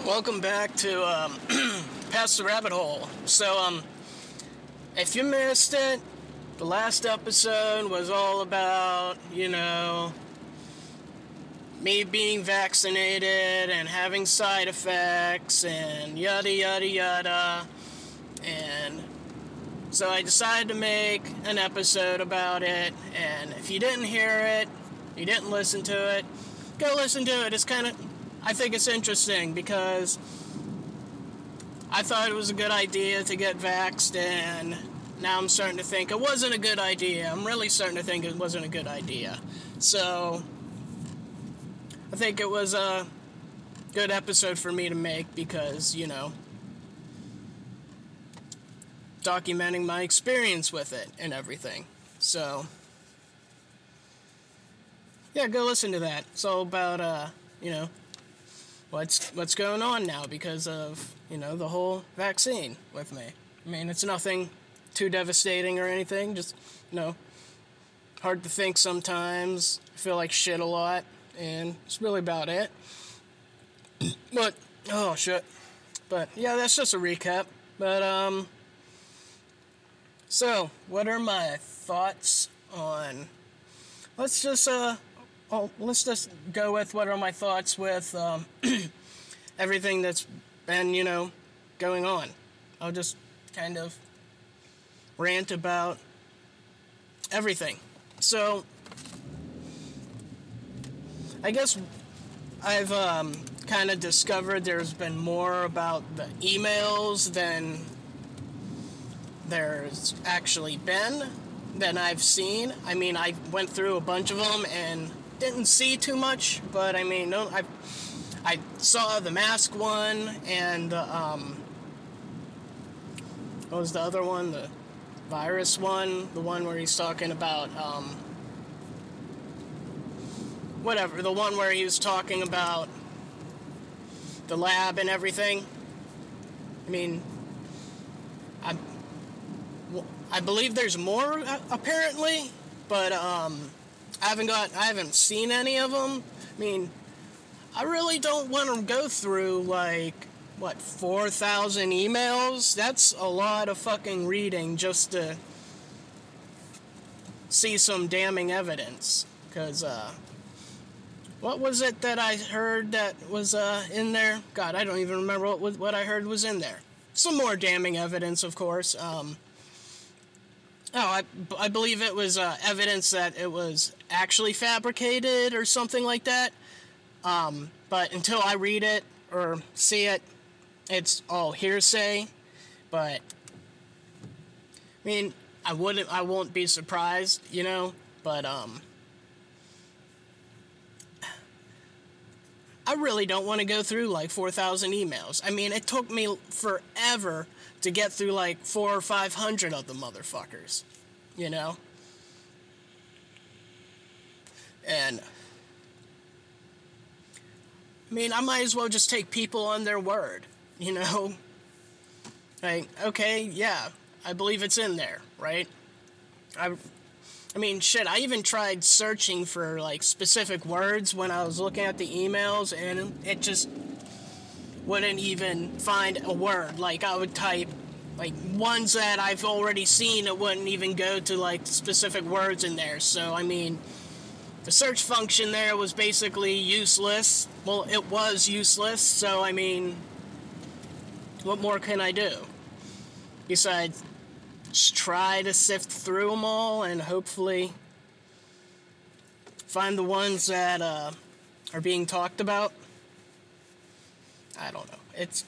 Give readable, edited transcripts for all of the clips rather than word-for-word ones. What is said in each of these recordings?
Welcome back to Past the Rabbit Hole. So, if you missed it, the last episode was all about, me being vaccinated and having side effects and yada yada yada. And so I decided to make an episode about it. And if you didn't hear it, you didn't listen to it, go listen to it. I think it's interesting because I thought it was a good idea to get vaxxed, and now I'm starting to think it wasn't a good idea. I'm really starting to think it wasn't a good idea. So, I think it was a good episode for me to make because, documenting my experience with it and everything. So, yeah, go listen to that. It's all about, what's going on now because of, the whole vaccine with me. I mean, it's nothing too devastating or anything, just, hard to think sometimes. I feel like shit a lot, and it's really about it. But, oh, shit. But, yeah, that's just a recap. But, so, what are my thoughts on... Let's just go with what are my thoughts with everything that's been, going on. I'll just kind of rant about everything. So, I guess I've kind of discovered there's been more about the emails than there's actually been, than I've seen. I mean, I went through a bunch of them and didn't see too much, but I mean, I saw the mask one and what was the other one? The virus one, the one where he's talking about whatever, the one where he was talking about the lab and everything. I mean, I believe there's more apparently, but I haven't seen any of them. I mean, I really don't want to go through 4,000 emails? That's a lot of fucking reading just to see some damning evidence. Because, what was it that I heard that was in there? God, I don't even remember what I heard was in there. Some more damning evidence, of course. I believe it was evidence that it was actually fabricated or something like that. But until I read it or see it, it's all hearsay. But, I mean, I won't be surprised, but, I really don't want to go through 4,000 emails. I mean, it took me forever to get through 400 or 500 of the motherfuckers, And, I mean, I might as well just take people on their word, okay, yeah, I believe it's in there, right? I mean, shit, I even tried searching for, specific words when I was looking at the emails, and it just wouldn't even find a word. I would type, ones that I've already seen, it wouldn't even go to, specific words in there. So, I mean, the search function there was basically useless. Well, it was useless, so, I mean, what more can I do? Besides, just try to sift through them all and hopefully find the ones that are being talked about. I don't know.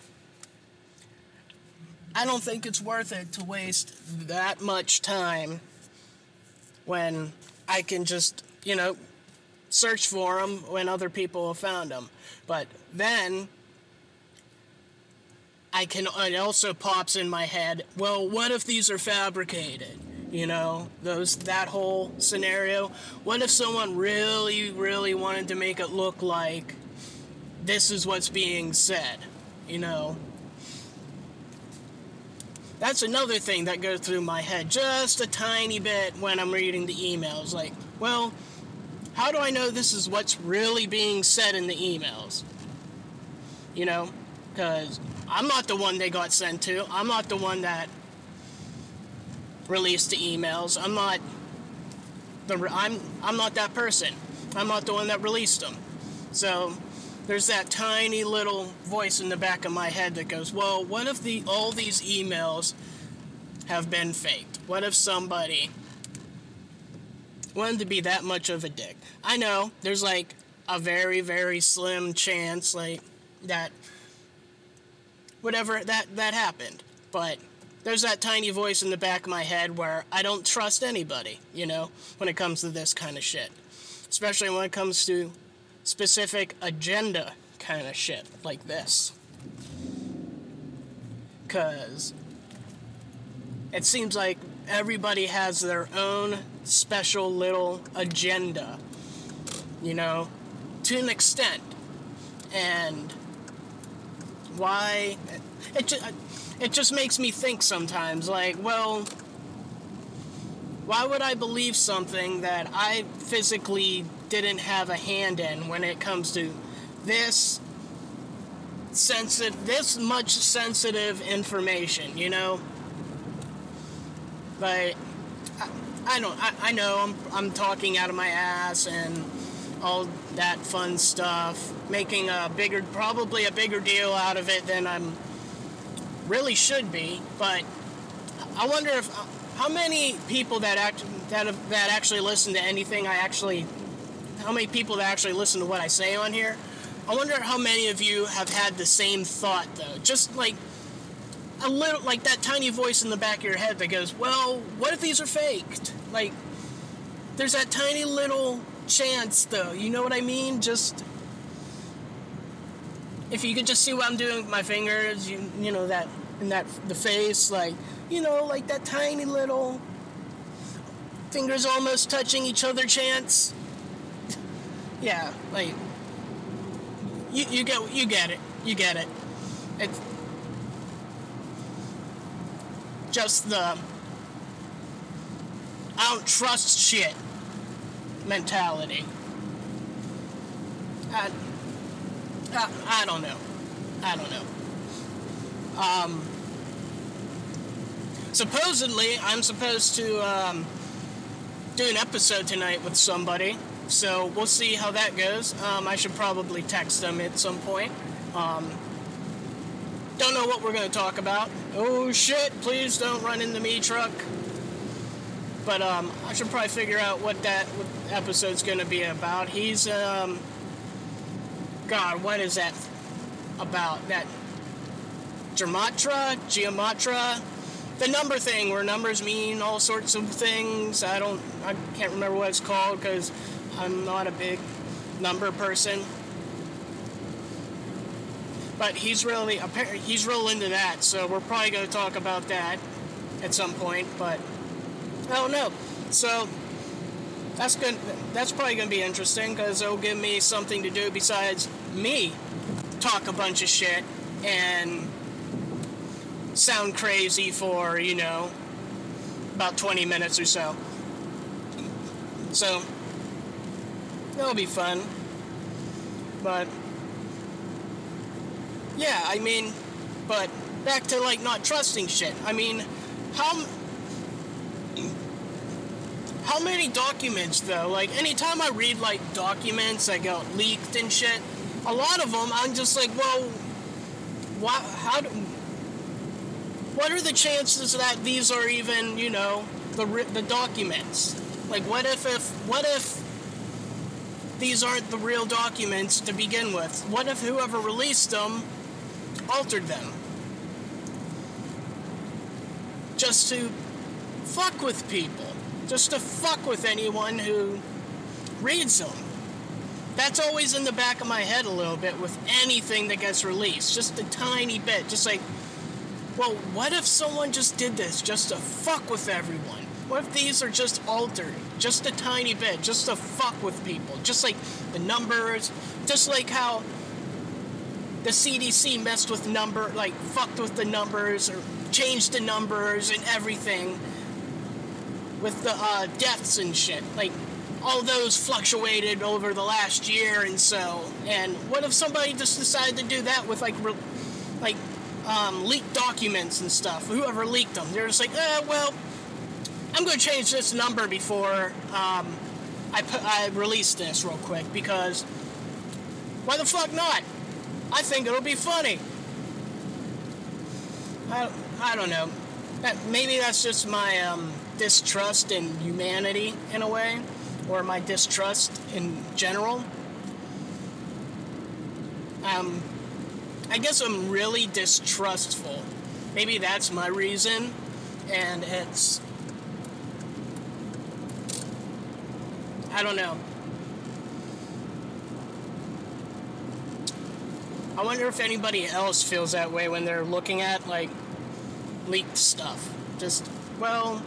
I don't think it's worth it to waste that much time when I can just, search for them when other people have found them. But then it also pops in my head, well, what if these are fabricated? That whole scenario. What if someone really, really wanted to make it look like this is what's being said? That's another thing that goes through my head just a tiny bit when I'm reading the emails. Well, how do I know this is what's really being said in the emails? Because I'm not the one they got sent to. I'm not the one that released the emails. I'm not that person. I'm not the one that released them. So there's that tiny little voice in the back of my head that goes, well, what if all these emails have been faked? What if somebody wanted to be that much of a dick? I know there's like a very, very slim chance like that whatever that happened, but there's that tiny voice in the back of my head where I don't trust anybody, when it comes to this kind of shit, especially when it comes to specific agenda kind of shit like this, because it seems like everybody has their own special little agenda, to an extent. And why... It just makes me think sometimes, like, well, why would I believe something that I physically didn't have a hand in when it comes to this much sensitive information, Like, I know I'm talking out of my ass and all that fun stuff, making probably a bigger deal out of it than I'm really should be, but I wonder how many people that actually listen to anything how many people that actually listen to what I say on here. I wonder how many of you have had the same thought, though, just like a little, like that tiny voice in the back of your head that goes, well, what if these are faked? Like, there's that tiny little chance, though, you know what I mean? Just, if you could just see what I'm doing with my fingers, the face, like, like that tiny little fingers almost touching each other chance. Yeah, like, you get it. It's just the I don't trust shit mentality. I don't know. Supposedly, I'm supposed to do an episode tonight with somebody, so we'll see how that goes. I should probably text them at some point. Don't know what we're going to talk about. Oh shit, please don't run into me, truck. But I should probably figure out what episode's going to be about. He's, God, what is that about? That Gematria? The number thing, where numbers mean all sorts of things. I can't remember what it's called, because I'm not a big number person. But he's real into that, so we're probably going to talk about that at some point, but I don't know. So that's good. That's probably going to be interesting, because it'll give me something to do besides me talk a bunch of shit and sound crazy for, about 20 minutes or so. So that'll be fun. But yeah, but back to like not trusting shit. How many documents, though? Like, anytime I read, like, documents that got leaked and shit, a lot of them, I'm just like, well, what are the chances that these are even, the documents? Like, what if these aren't the real documents to begin with? What if whoever released them altered them? Just to fuck with people. Just to fuck with anyone who reads them. That's always in the back of my head a little bit with anything that gets released. Just a tiny bit. Just like, well, what if someone just did this just to fuck with everyone? What if these are just altered? Just a tiny bit. Just to fuck with people. Just like the numbers. Just like how the CDC messed with fucked with the numbers or changed the numbers and everything. With the deaths and shit, like, all those fluctuated over the last year and so, and what if somebody just decided to do that with, like, like, leaked documents and stuff. Whoever leaked them, they're just like, well, I'm going to change this number before I release this real quick, because why the fuck not? I think it'll be funny. I don't know. Maybe that's just my distrust in humanity in a way, or my distrust in general. I guess I'm really distrustful. Maybe that's my reason, and it's... I don't know. I wonder if anybody else feels that way when they're looking at, like, leaked stuff. Just, well...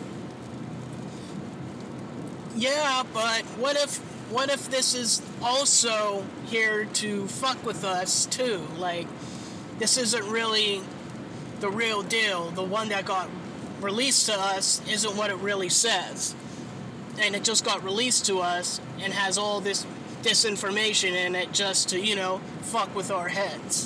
Yeah, but what if this is also here to fuck with us, too? Like, this isn't really the real deal. The one that got released to us isn't what it really says. And it just got released to us and has all this information in it just to, fuck with our heads.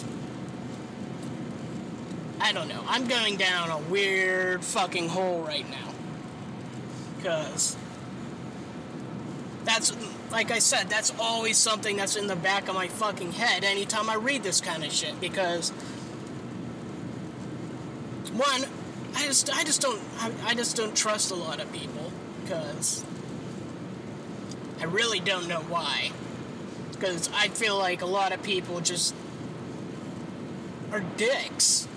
I don't know. I'm going down a weird fucking hole right now. Because... that's, like I said, that's always something that's in the back of my fucking head anytime I read this kind of shit, because one, I just don't trust a lot of people, because I really don't know why, because I feel like a lot of people just are dicks.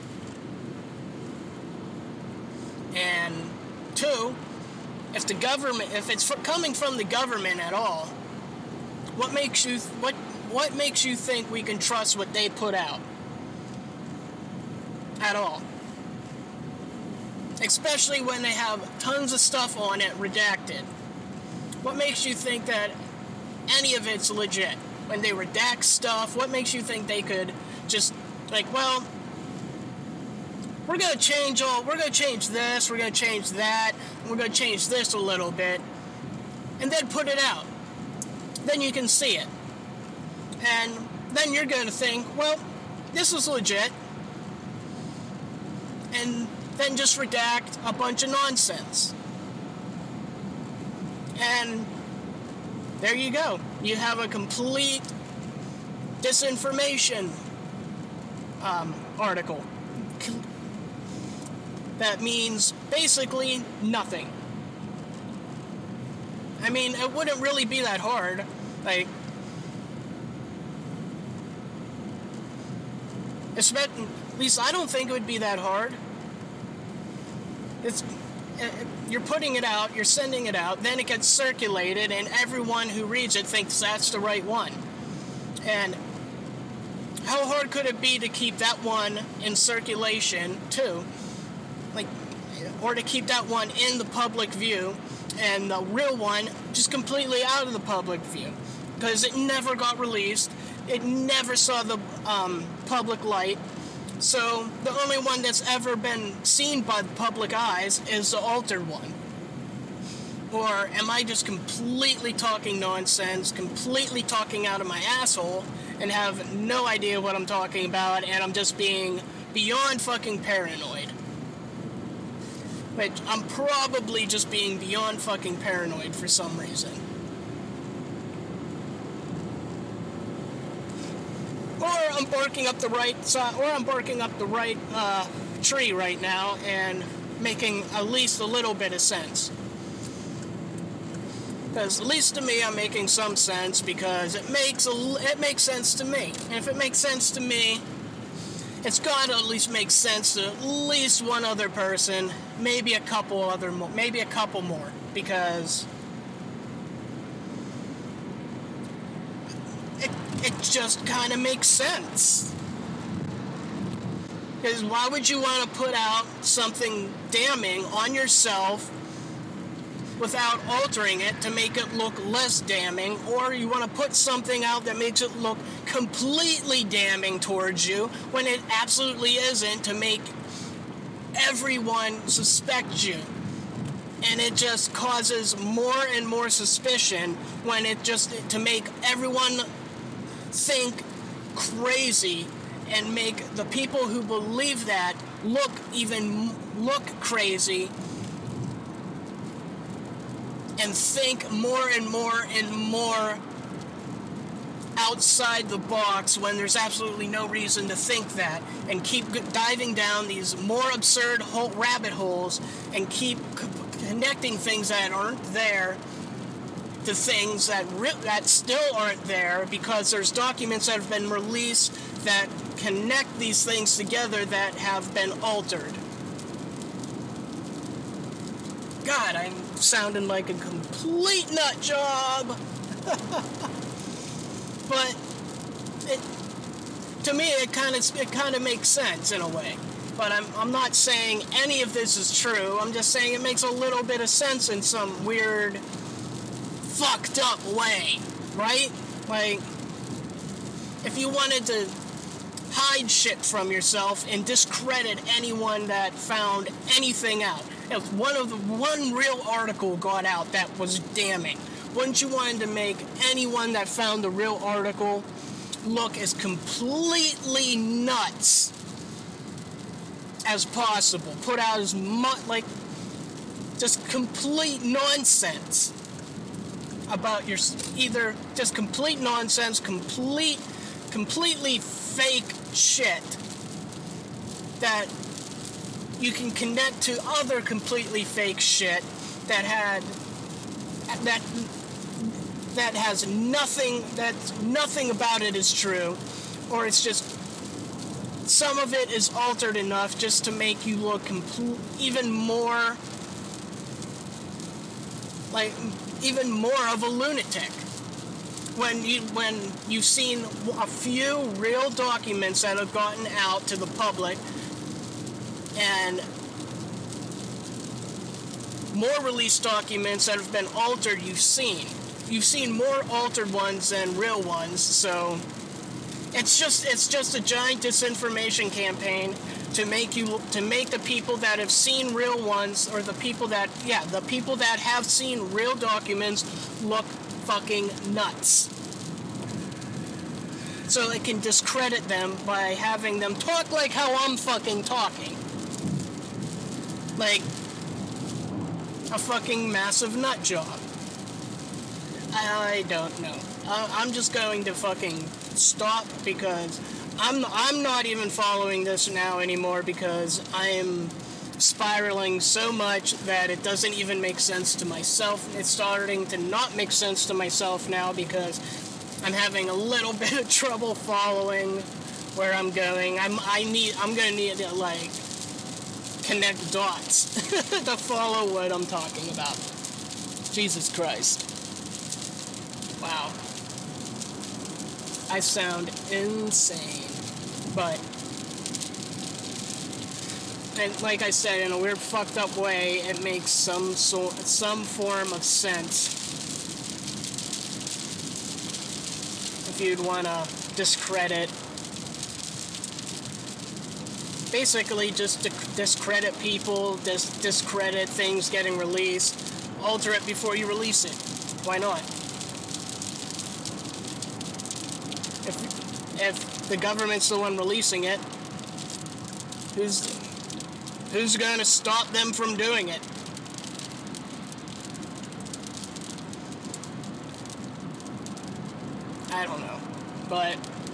And two, if it's coming from the government at all, what makes you think we can trust what they put out at all? Especially when they have tons of stuff on it redacted. What makes you think that any of it's legit? When they redact stuff, what makes you think they could just, like, well, we're going to change this, we're going to change that, we're going to change this a little bit, and then put it out. Then you can see it. And then you're going to think, well, this is legit. And then just redact a bunch of nonsense. And there you go. You have a complete disinformation article. That means basically nothing. I mean, it wouldn't really be that hard. Like, at least I don't think it would be that hard. You're putting it out, you're sending it out, then it gets circulated, and everyone who reads it thinks that's the right one. And how hard could it be to keep that one in circulation, too? Or to keep that one in the public view, and the real one just completely out of the public view, because it never got released, it never saw the public light. So the only one that's ever been seen by the public eyes is the altered one. Or am I just completely talking nonsense, completely talking out of my asshole, and have no idea what I'm talking about, and I'm just being beyond fucking paranoid? But I'm probably just being beyond fucking paranoid for some reason. Or I'm barking up the right side, or I'm barking up the right tree right now and making at least a little bit of sense. Because at least to me, I'm making some sense, because it makes sense to me. And if it makes sense to me, it's got to at least make sense to at least one other person, maybe a couple more, because it just kind of makes sense. Because why would you want to put out something damning on yourself without altering it to make it look less damning, or you want to put something out that makes it look completely damning towards you when it absolutely isn't, to make everyone suspect you? And it just causes more and more suspicion when it just, to make everyone think crazy and make the people who believe that look crazy and think more and more outside the box when there's absolutely no reason to think that, and keep diving down these more absurd rabbit holes and keep connecting things that aren't there to things that still aren't there, because there's documents that have been released that connect these things together that have been altered. God, I'm sounding like a complete nut job. But to me, it kind of makes sense in a way. But I'm not saying any of this is true. I'm just saying it makes a little bit of sense in some weird, fucked up way, right? Like, if you wanted to hide shit from yourself and discredit anyone that found anything out, if one real article got out that was damning, wouldn't you want to make anyone that found the real article look as completely nuts as possible? Put out as much, like, just complete nonsense about your, either just complete nonsense, completely fake shit that you can connect to other completely fake shit that has nothing, nothing about it is true, or it's just some of it is altered enough just to make you look even more of a lunatic. When you've seen a few real documents that have gotten out to the public, and more released documents that have been altered, you've seen more altered ones than real ones. So it's just a giant disinformation campaign to make the people that have seen real ones, or the people that have seen real documents, look fucking nuts. So it can discredit them by having them talk like how I'm fucking talking. Like a fucking massive nut job. I don't know. I'm just going to fucking stop, because I'm not even following this now anymore, because I am spiraling so much that it doesn't even make sense to myself. It's starting to not make sense to myself now, because I'm having a little bit of trouble following where I'm going. I'm gonna need to, like, connect dots to follow what I'm talking about. Jesus Christ. Wow. I sound insane. But, and like I said, in a weird fucked up way, it makes some form of sense. If you'd want to discredit, basically just discredit people, discredit things getting released, alter it before you release it. Why not? If the government's the one releasing it, who's going to stop them from doing it? I don't know, but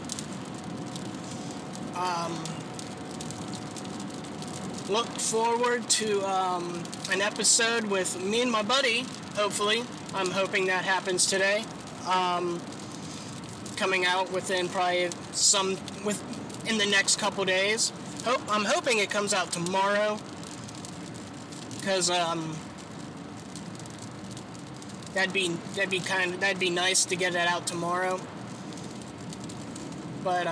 look forward to an episode with me and my buddy. Hopefully, I'm hoping that happens today. Coming out within probably in the next couple days. I'm hoping it comes out tomorrow, because that'd be nice to get it out tomorrow. But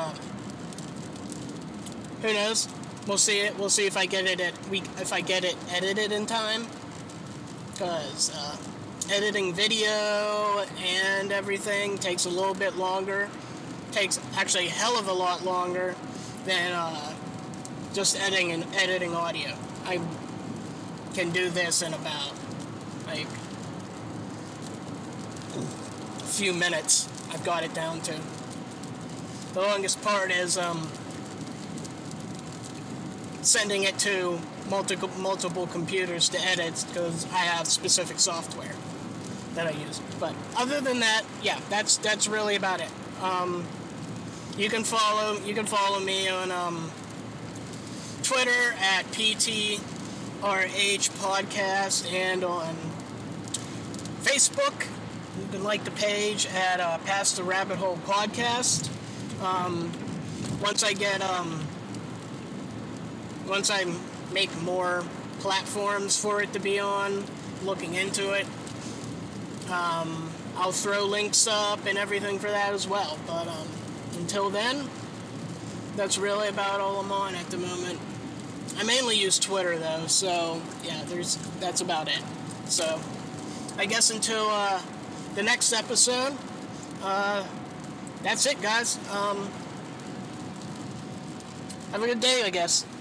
who knows? We'll see it. We'll see if I get it edited in time, because editing video and everything takes a little bit longer. Takes actually a hell of a lot longer than just editing audio. I can do this in about like a few minutes. I've got it down to. The longest part is sending it to multiple computers to edit, because I have specific software that I use. But other than that, yeah, that's really about it. You can follow me on Twitter at PTRH Podcast, and on Facebook you can like the page at Past the Rabbit Hole Podcast. Once I make more platforms for it to be on, looking into it, I'll throw links up and everything for that as well. But until then, that's really about all I'm on at the moment. I mainly use Twitter though, so yeah, that's about it. So I guess until the next episode, that's it, guys. Have a good day, I guess.